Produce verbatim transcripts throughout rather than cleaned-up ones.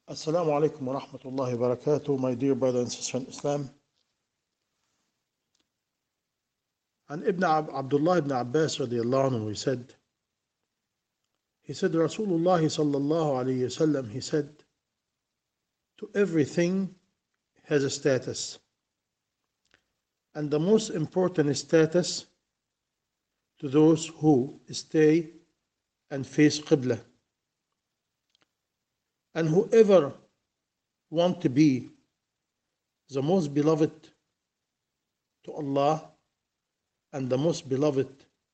Assalamu alaikum wa rahmatullahi wa barakatuh, my dear brother and sister in Islam. And Ibn Ab- Abdullah ibn Abbas radiallahu anhu, he said, he said, Rasulullah sallallahu alayhi wasallam, he said, to everything has a status. And the most important status to those who stay and face Qibla. And whoever want to be the most beloved to Allah and the most beloved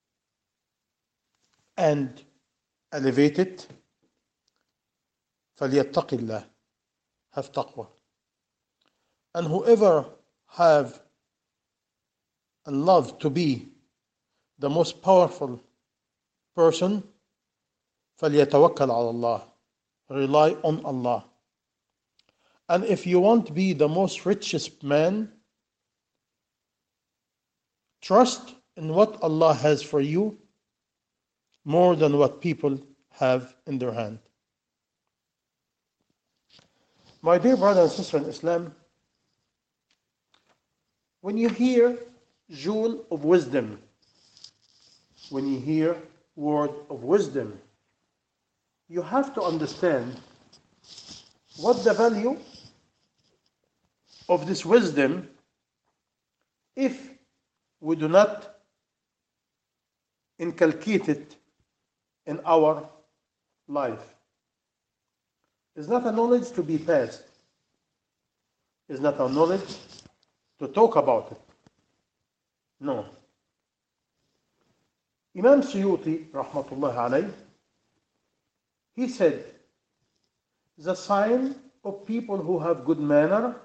and elevated, فَلْيَتَّقِ اللَّهِ, have taqwa. And whoever have and love to be the most powerful person, فَلْيَتَوَكَّلْ عَلَى اللَّهِ, rely on Allah. And if you want to be the most richest man, trust in what Allah has for you more than what people have in their hand. My dear brother and sister in Islam, when you hear jewel of wisdom, when you hear word of wisdom, you have to understand what the value of this wisdom if we do not inculcate it in our life. It's not a knowledge to be passed. It's not a knowledge to talk about it. No. Imam Suyuti, rahmatullah alayh, he said, the sign of people who have good manner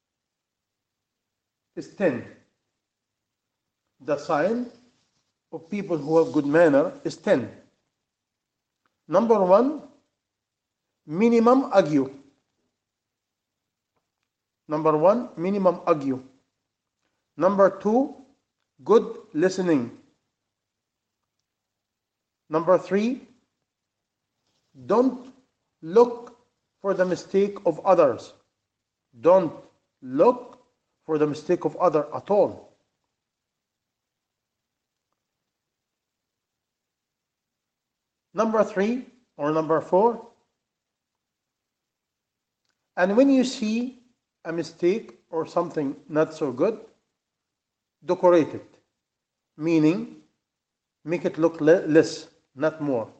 is ten. The sign of people who have good manner is ten. Number one, minimum argue. Number one, minimum argue. Number two, good listening. Number three, don't look for the mistake of others. Don't look for the mistake of others at all. Number three or number four, and when you see a mistake or something not so good, decorate it, meaning make it look le- less, not more.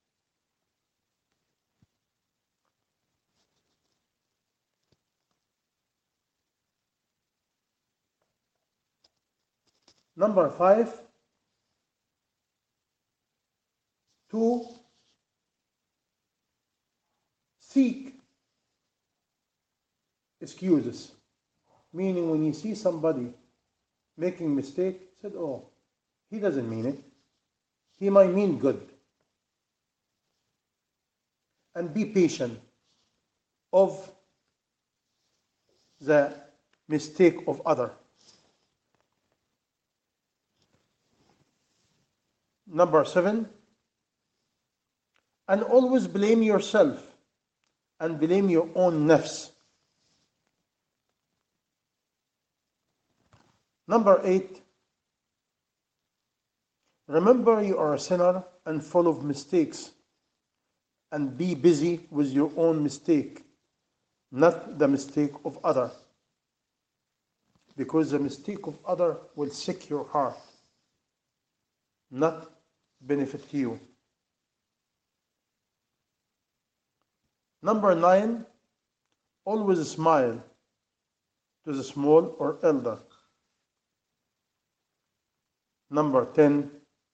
Number five, to seek excuses, meaning when you see somebody making mistake, said, oh, he doesn't mean it. He might mean good. And be patient of the mistake of other. Number seven, and always blame yourself and blame your own nafs. Number eight, remember you are a sinner and full of mistakes, and be busy with your own mistake, not the mistake of other, because the mistake of other will sick your heart, not benefit you. Number nine, always smile to the small or elder. Number ten,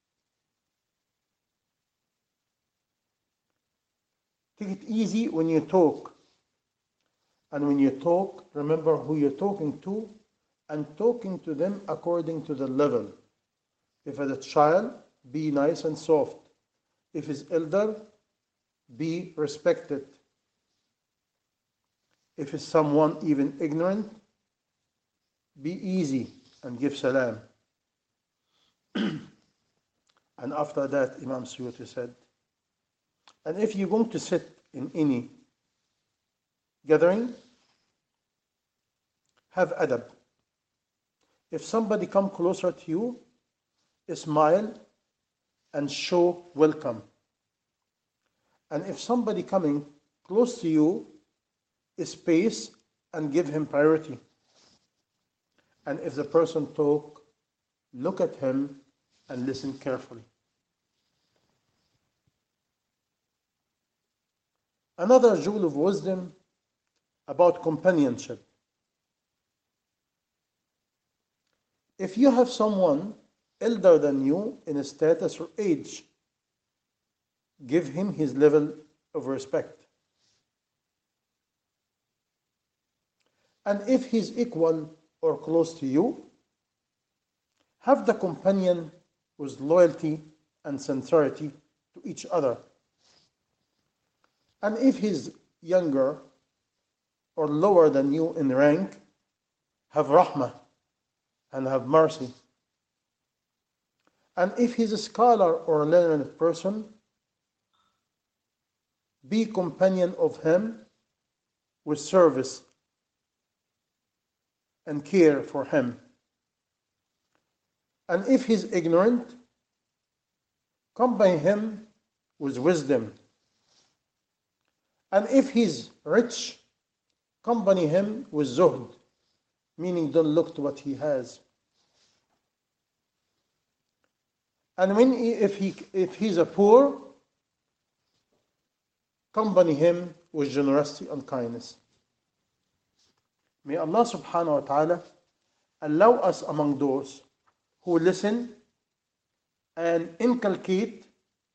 take it easy when you talk. And when you talk, remember who you're talking to and talking to them according to the level. If it's a child, be nice and soft. If it's elder, be respected. If it's someone even ignorant, be easy and give salam. And after that, Imam Suyuti said, and if you're going to sit in any gathering, have adab. If somebody come closer to you, smile and show welcome. And if somebody coming close to you, space and give him priority. And if the person talk, look at him and listen carefully. Another jewel of wisdom about companionship. If you have someone elder than you in status or age, give him his level of respect. And if he's equal or close to you, have the companion with loyalty and sincerity to each other. And if he's younger or lower than you in rank, have rahmah and have mercy. And if he's a scholar or a learned person, be companion of him with service and care for him. And if he's ignorant, accompany him with wisdom. And if he's rich, accompany him with zuhd, meaning don't look to what he has. And when he, if he if he's a poor, accompany him with generosity and kindness. May Allah subhanahu wa ta'ala allow us among those who listen and inculcate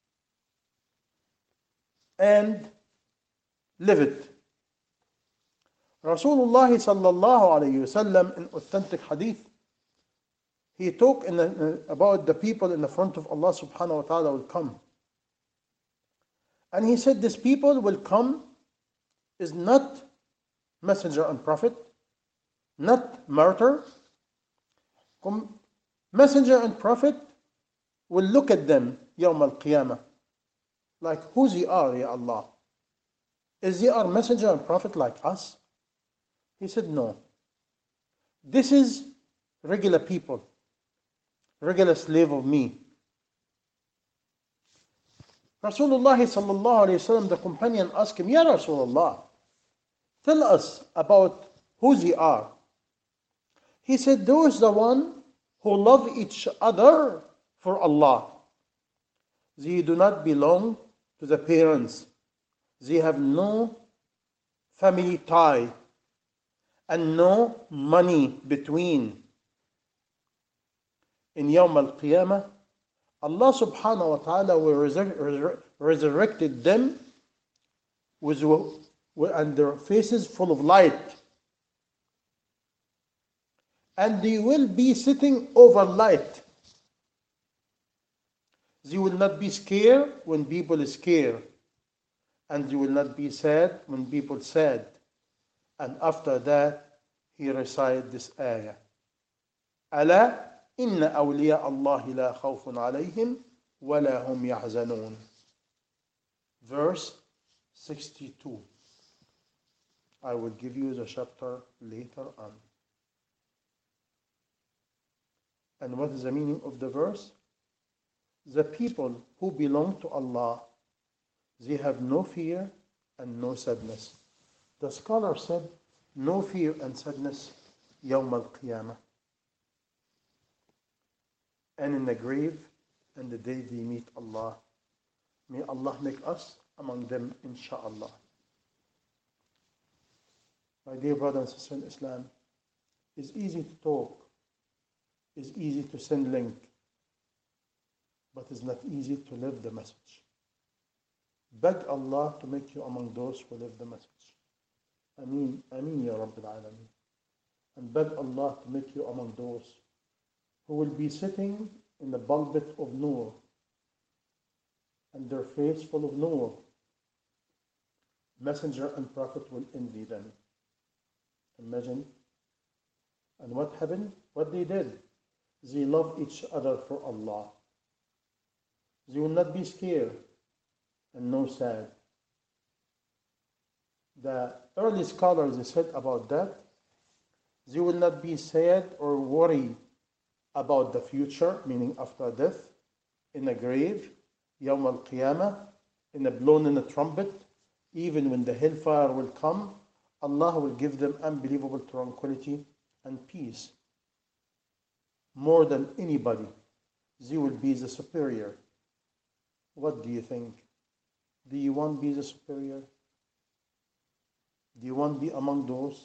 and live it. Rasulullah sallallahu alayhi wasallam in authentic hadith, he talked in the, about the people in the front of Allah subhanahu wa ta'ala will come. And he said this people will come is not messenger and prophet, not martyr. Messenger and prophet will look at them yawm al-qiyamah like who's he are, ya Allah? Is he our messenger and prophet like us? He said no. This is regular people, regular slave of me. Rasulullah sallallahu alayhi wasallam, the companion, asked him, Ya Rasulullah, tell us about who they are. He said, those the one who love each other for Allah. They do not belong to the parents. They have no family tie and no money between. In Yawm al-Qiyamah, Allah subhanahu wa ta'ala will resur- resurrected them with, and their faces full of light. And they will be sitting over light. They will not be scared when people are scared. And they will not be sad when people are sad. And after that, he recited this ayah. ألا إن أولياء الله لا خوف عليهم ولا هم يحزنون. Verse sixty-two. I will give you the chapter later on. And what is the meaning of the verse? The people who belong to Allah, they have no fear and no sadness. The scholar said, no fear and sadness Yawm al-Qiyamah. And in the grave and the day they meet Allah. May Allah make us among them, insha'Allah. My dear brothers and sisters in Islam, it's easy to talk. It's easy to send link. But it's not easy to live the message. Beg Allah to make you among those who live the message. Ameen, Ameen Ya Rabbil Alameen. And beg Allah to make you among those who will be sitting in the pulpit of Noor and their face full of Noor. Messenger and Prophet will envy them. Imagine. And what happened? What they did? They love each other for Allah. They will not be scared and no sad. The early scholars they said about that, they will not be sad or worry about the future, meaning after death, in a grave, Yawm al-Qiyamah, in a blown in a trumpet, even when the hellfire will come, Allah will give them unbelievable tranquility and peace. More than anybody, they will be the superior. What do you think? Do you want to be the superior? Do you want to be among those?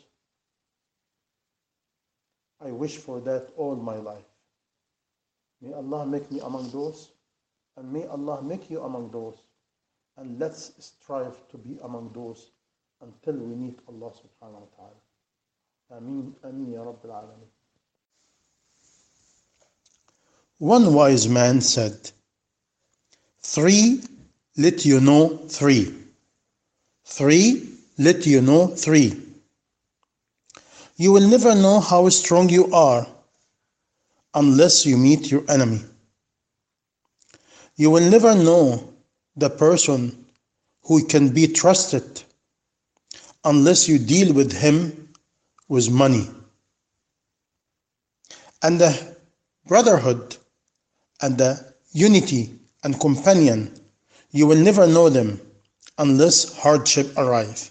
I wish for that all my life. May Allah make me among those, and may Allah make you among those. And let's strive to be among those until we meet Allah subhanahu wa ta'ala. Ameen, ameen ya Rabbil Alameen. One wise man said, Three let you know three. Three let you know three. You will never know how strong you are unless you meet your enemy. You will never know the person who can be trusted unless you deal with him with money. And the brotherhood and the unity and companion, you will never know them unless hardship arrive.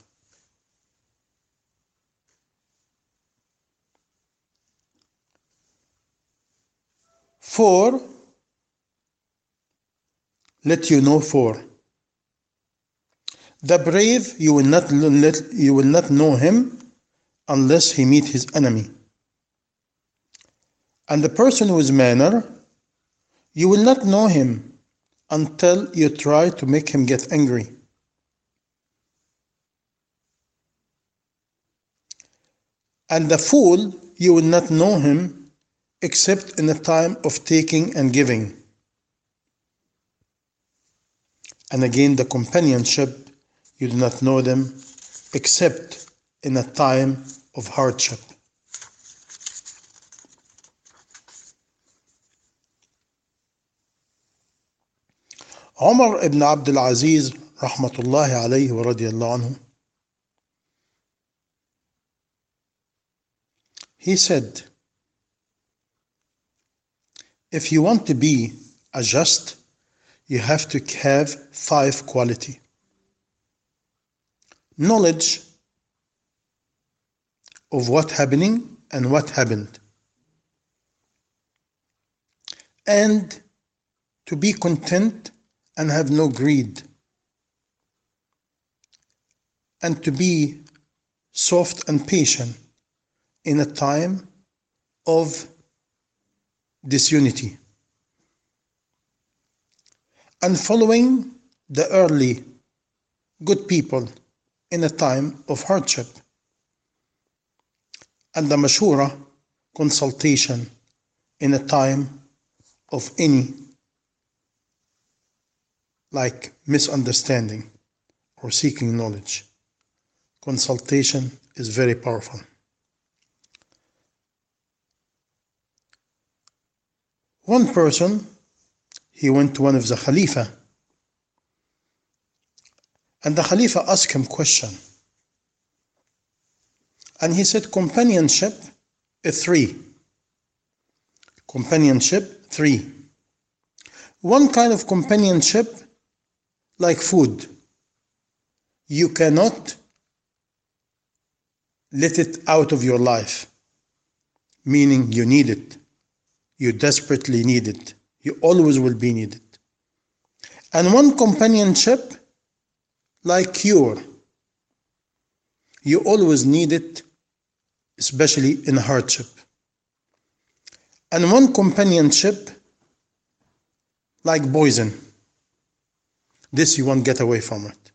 Four, let you know four. The brave, you will not let, you will not know him unless he meet his enemy. And the person who is manner, you will not know him until you try to make him get angry. And the fool, you will not know him except in the time of taking and giving. And again, the companionship, you do not know them except in a time of hardship. Umar ibn Abdul Aziz, rahmatullahi alayhi wa radiyallahu anhu, he said, if you want to be a just, you have to have five qualities. Knowledge of what happening and what happened. And to be content and have no greed. And to be soft and patient in a time of disunity. And following the early good people in a time of hardship. And the mashura, consultation in a time of any like misunderstanding or seeking knowledge. Consultation is very powerful. One person, he went to one of the Khalifa, and the Khalifa asked him a question. And he said, companionship is three. Companionship, three. One kind of companionship, like food. You cannot let it out of your life, meaning you need it. You desperately need it. You always will be needed. And one companionship, like cure. You always need it, especially in hardship. And one companionship, like poison. This you won't get away from it.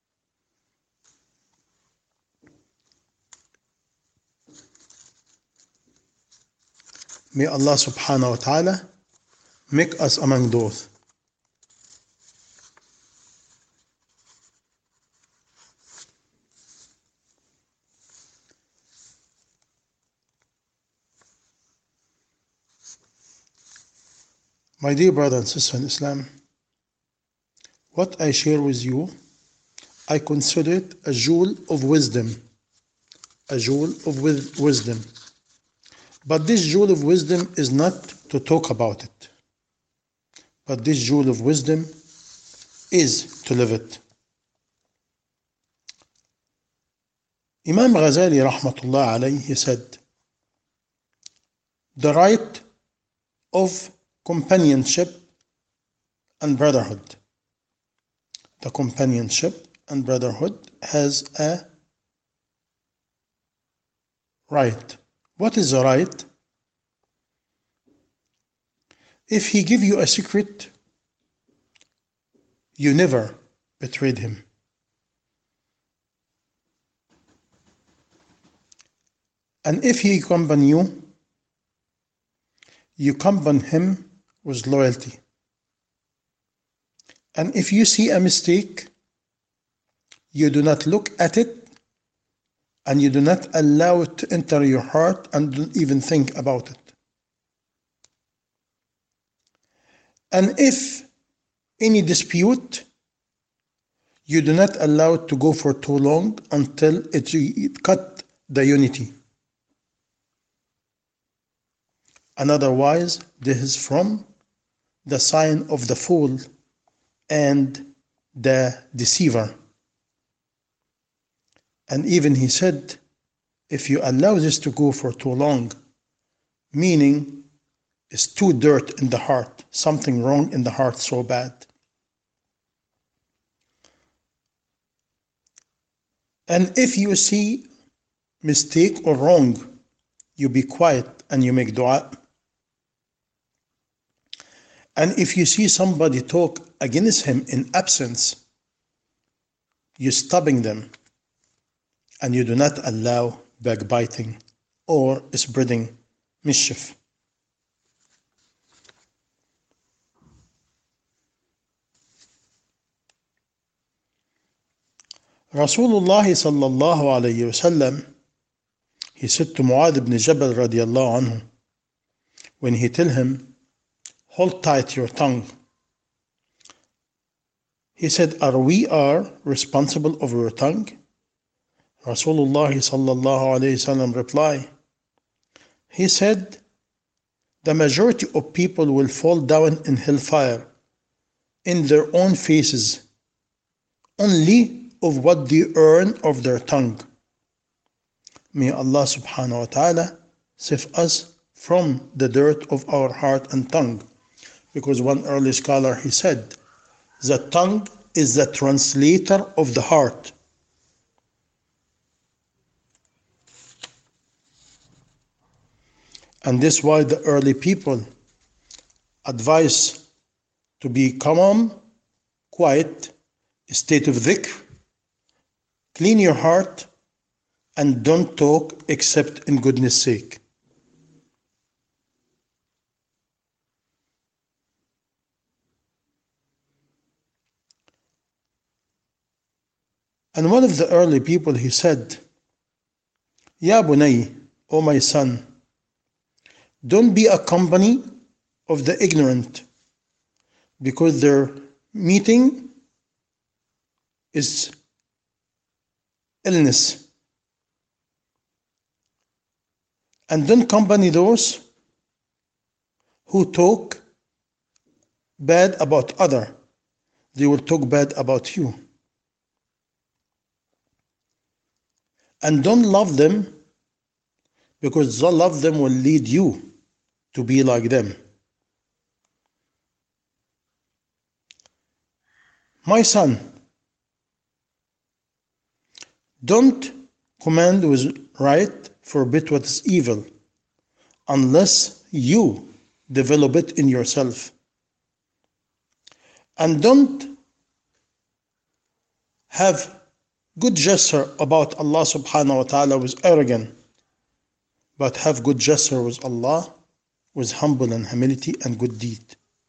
May Allah subhanahu wa ta'ala make us among those. My dear brother and sister in Islam, what I share with you, I consider it a jewel of wisdom, a jewel of wisdom. But this jewel of wisdom is not to talk about it, but this jewel of wisdom is to live it. Imam Ghazali rahmatullah alayhi, he said, the right of companionship and brotherhood. The companionship and brotherhood has a right. What is the right? If he give you a secret, you never betrayed him. And if he accompany you, you accompany him with loyalty. And if you see a mistake, you do not look at it, and you do not allow it to enter your heart and don't even think about it. And if any dispute, you do not allow it to go for too long until it, it cut the unity. And otherwise, this is from the sign of the fool and the deceiver. And even he said, if you allow this to go for too long, meaning it's too dirt in the heart, something wrong in the heart so bad. And if you see mistake or wrong, you be quiet and you make dua. And if you see somebody talk against him in absence, you're stopping them. And you do not allow backbiting or spreading mischief. Rasulullah sallallahu alayhi wasallam, he said to Mu'adh ibn Jabal radiallahu anhu, when he tell him, hold tight your tongue. He said, are we are responsible over your tongue? Rasulullah sallallahu alayhi wasallam reply, he said, the majority of people will fall down in hellfire in their own faces, only of what they earn of their tongue. May Allah subhanahu wa ta'ala save us from the dirt of our heart and tongue. Because one early scholar, he said, the tongue is the translator of the heart. And this is why the early people advise to be calm, quiet, state of dhikr, clean your heart, and don't talk except in goodness sake. And one of the early people, he said, Ya bunay, O my son, don't be a company of the ignorant, because their meeting is illness. And don't accompany those who talk bad about other. They will talk bad about you. And don't love them, because the love them will lead you to be like them. My son, don't command with right, forbid what is evil, unless you develop it in yourself. And don't have good gesture about Allah subhanahu wa ta'ala with arrogance, but have good gesture with Allah with humble and humility and good deed.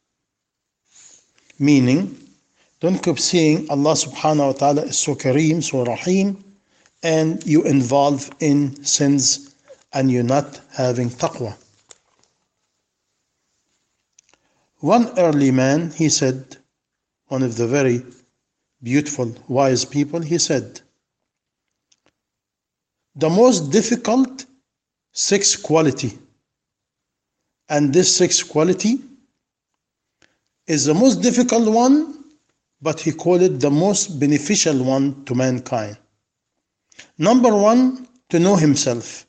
Meaning, don't keep saying Allah subhanahu wa ta'ala is so kareem, so rahim, and you involve in sins and you're not having taqwa. One early man, he said, one of the very beautiful, wise people, he said, the most difficult sixth quality, and this sixth quality is the most difficult one, but he called it the most beneficial one to mankind. Number one, to know himself.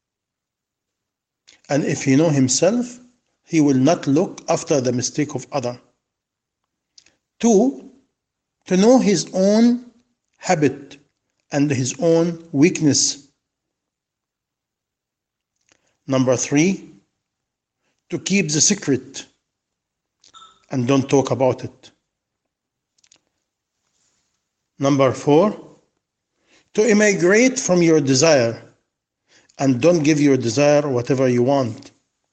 And if he know himself, he will not look after the mistake of other. Two, to know his own habit and his own weakness. Number three, to keep the secret and don't talk about it. Number four, to immigrate from your desire and don't give your desire whatever you want.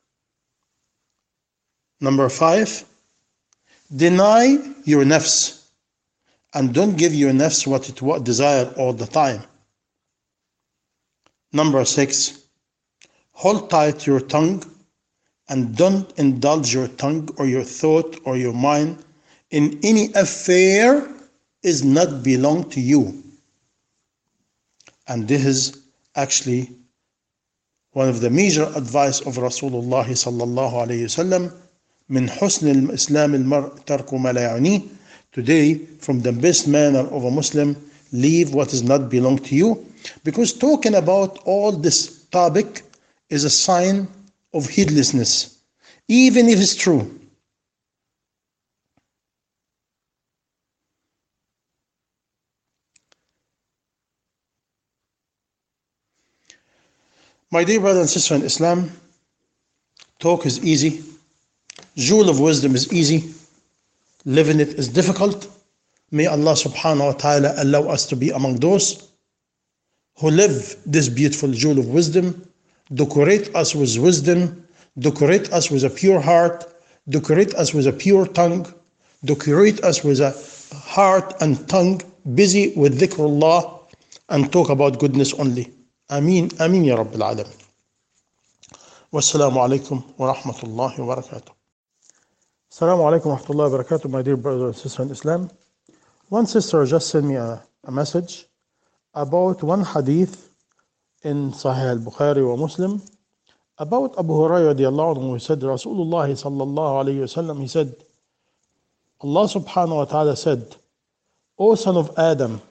Number five, deny your nafs and don't give your nafs what it desire all the time. Number six, hold tight your tongue and don't indulge your tongue or your thought or your mind in any affair is not belong to you. And this is actually one of the major advice of Rasulullah sallallahu alayhi wasallam, min husn al-islam al-mar tarku ma la ya'ni. Today, from the best manner of a Muslim, leave what is not belong to you. Because talking about all this topic is a sign of heedlessness, even if it's true. My dear brother and sister in Islam, talk is easy, jewel of wisdom is easy, living it is difficult. May Allah subhanahu wa ta'ala allow us to be among those who live this beautiful jewel of wisdom, decorate us with wisdom, decorate us with a pure heart, decorate us with a pure tongue, decorate us with a heart and tongue busy with dhikrullah and talk about goodness only. Ameen, Ameen Ya Rabbil Alameen. Wassalamu alaikum wa rahmatullahi wa barakatuh. Assalamu alaikum wa rahmatullahi wa barakatuh, my dear brother and sister in Islam. One sister just sent me a, a message about one hadith in Sahih al-Bukhari wa Muslim about Abu Hurairah radiallahu anhu. He said, Rasulullah sallallahu alayhi wa sallam, he said, Allah subhanahu wa ta'ala said, O son of Adam,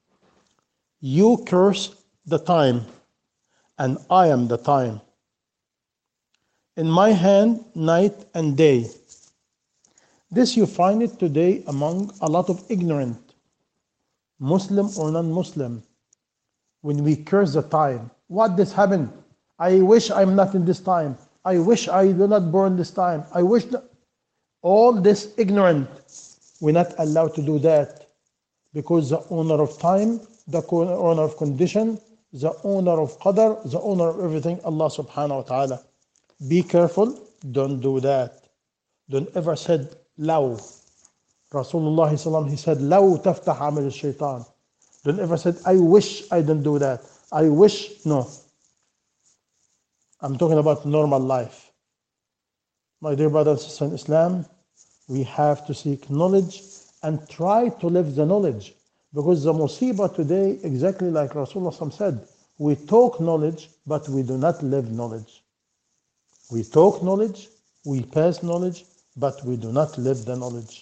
you curse the time, and I am the time. In my hand, night and day. This you find it today among a lot of ignorant, Muslim or non-Muslim, when we curse the time. What this happened? I wish I'm not in this time. I wish I do not born this time. I wish that. All this ignorant, we're not allowed to do that, because the owner of time, the owner of condition, the owner of qadar, the owner of everything, Allah subhanahu wa ta'ala. Be careful, don't do that. Don't ever said law. Rasulullah sallam, he said, law taftah amal al-shaytan. Don't ever said, I wish I didn't do that. I wish, no. I'm talking about normal life. My dear brothers and sisters in Islam, we have to seek knowledge and try to live the knowledge. Because the musibah today, exactly like Rasulullah said, we talk knowledge, but we do not live knowledge. We talk knowledge, we pass knowledge, but we do not live the knowledge.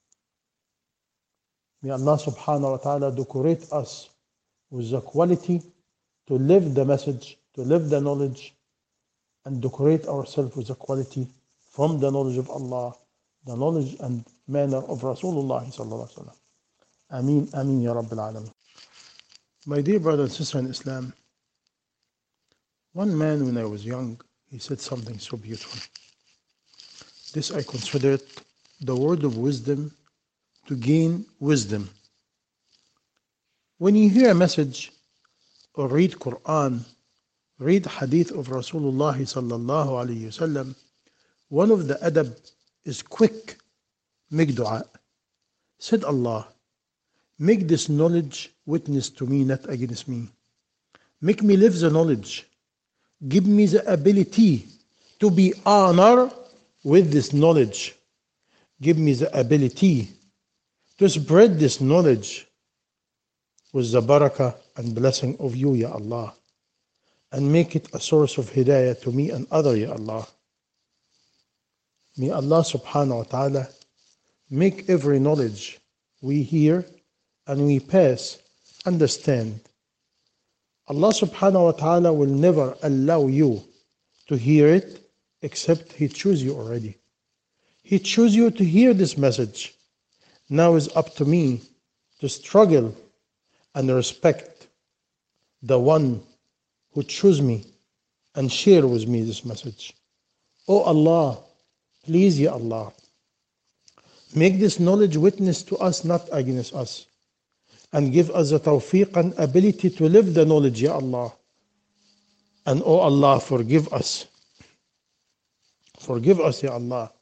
May Allah subhanahu wa ta'ala decorate us with the quality to live the message, to live the knowledge, and decorate ourselves with the quality from the knowledge of Allah, the knowledge and manner of Rasulullah sallallahu alaihi wasallam. Ameen, Ameen Ya Rabbil Alameen. My dear brother and sister in Islam, one man when I was young, he said something so beautiful. This I consider it the word of wisdom to gain wisdom. When you hear a message or read Quran, read hadith of Rasulullah sallallahu alayhi wasallam, one of the adab is quick, make dua. Said Allah, make this knowledge witness to me, not against me. Make me live the knowledge. Give me the ability to be honored with this knowledge. Give me the ability to spread this knowledge with the barakah and blessing of you, Ya Allah, and make it a source of hidayah to me and other, Ya Allah. May Allah subhanahu wa ta'ala make every knowledge we hear and we pass understand. Allah subhanahu wa ta'ala will never allow you to hear it except He chose you already. He chose you to hear this message. Now it's up to me to struggle and respect the one who chose me and share with me this message. Oh Allah, please, Ya Allah, make this knowledge witness to us, not against us, and give us the tawfiq and ability to live the knowledge, Ya Allah. And oh Allah, forgive us. Forgive us, Ya Allah,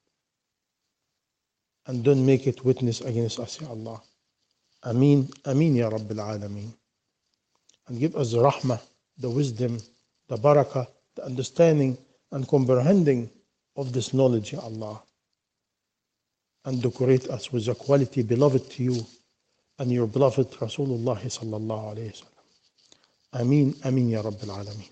and don't make it witness against us, Ya Allah. Ameen, Ameen, Ya Rabbil Alameen. And give us the rahmah, the wisdom, the barakah, the understanding and comprehending of this knowledge, Ya Allah. And decorate us with the quality beloved to you and your beloved Rasulullah sallallahu alayhi wa sallam. Ameen, Ameen, Ya Rabbil Alameen.